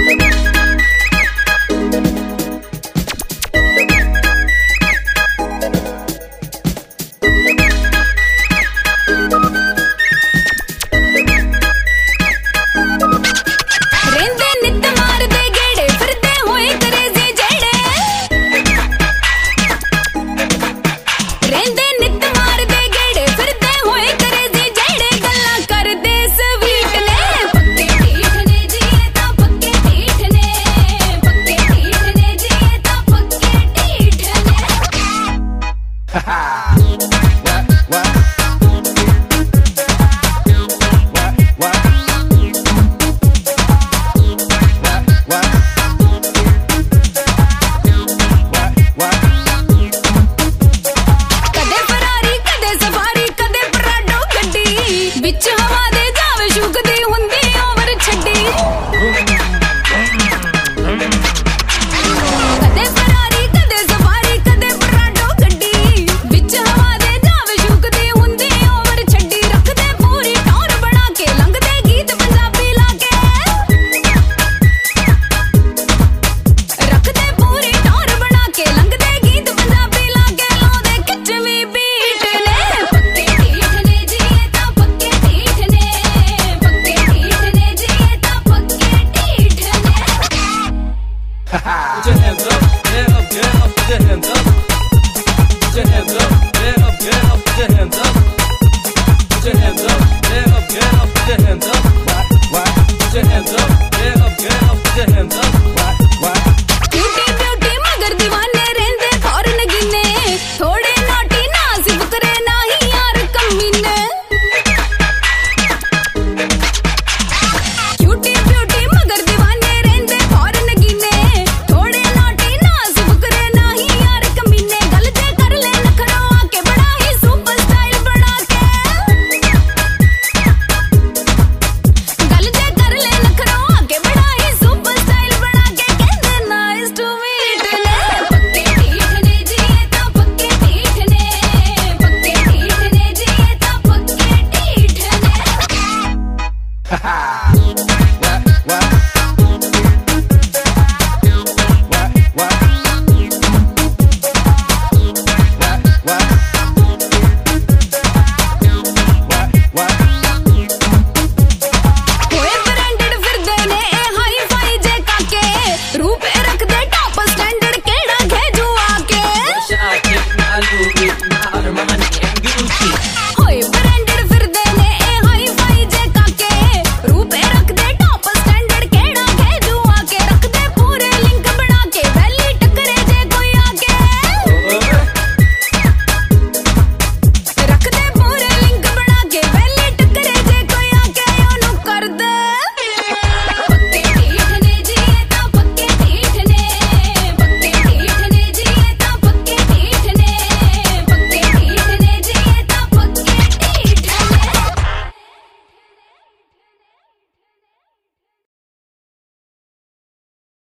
Put your hands up, get up, get up, put your hands up. Put your hands up, get up, get up, put your hands up. Put your hands up, get up, get up, put your hands up. Put your hands up, get up, get up, put your hands up.